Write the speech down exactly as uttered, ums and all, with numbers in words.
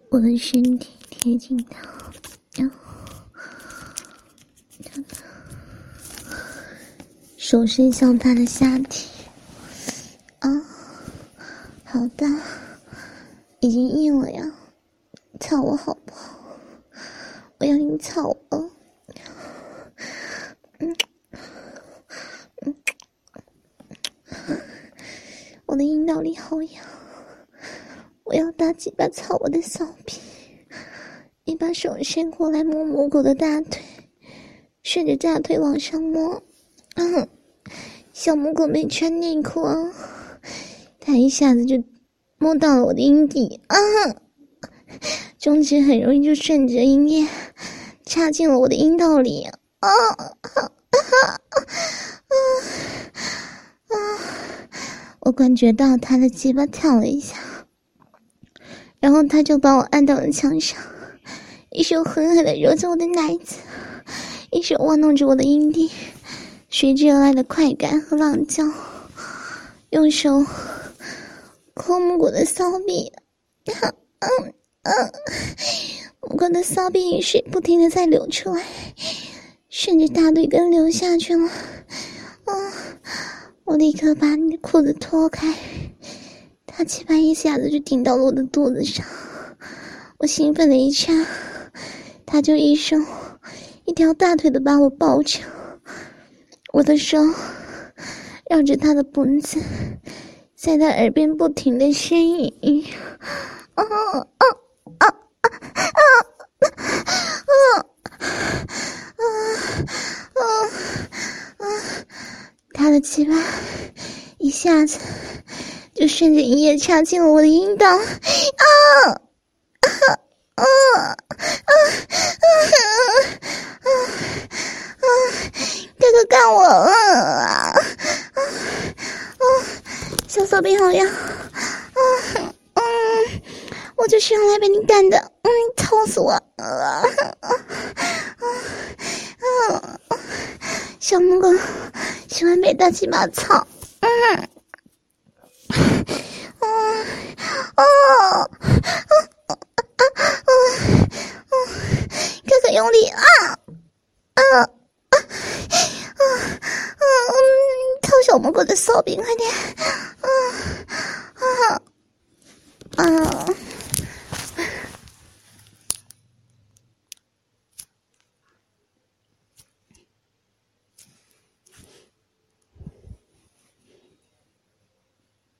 我的身体贴近他，然后他的手伸向他的下体。啊，好大，已经硬了呀！操我好不好？我要你操我！嗯嗯，我的阴道里好痒，我要大鸡巴操我的骚逼！你把手伸过来摸摸我的大腿，顺着大腿往上摸。嗯，小母狗没穿内裤啊，它一下子就摸到了我的阴蒂啊！中指很容易就顺着阴液插进了我的阴道里啊！啊啊啊啊！我感觉到他的鸡巴跳了一下，然后他就把我按到了墙上，一手狠狠地揉着我的奶子，一手玩弄着我的阴蒂，随之而来的快感和浪叫，用手抠摸我的骚逼，嗯嗯嗯，我的骚逼水不停地在流出来，顺着大腿根流下去了。嗯，我立刻把你的裤子脱开，他鸡巴一下子就顶到了我的肚子上，我兴奋的一掐，他就一手一条大腿的把我抱着，我的手绕着他的脖子，在他耳边不停的呻吟。啊啊啊啊啊啊啊啊！他的鸡巴一下子就顺着阴液插进了我的阴道。啊啊啊啊啊啊！哥哥干我了啊啊啊！小骚逼好呀！啊嗯，我就是用来被你干的，嗯，操死我！啊啊啊啊！小母狗喜欢被大鸡巴操，嗯，嗯，哦，啊啊啊啊！哥哥用力啊啊啊啊！嗯，操小母狗的骚逼，快点！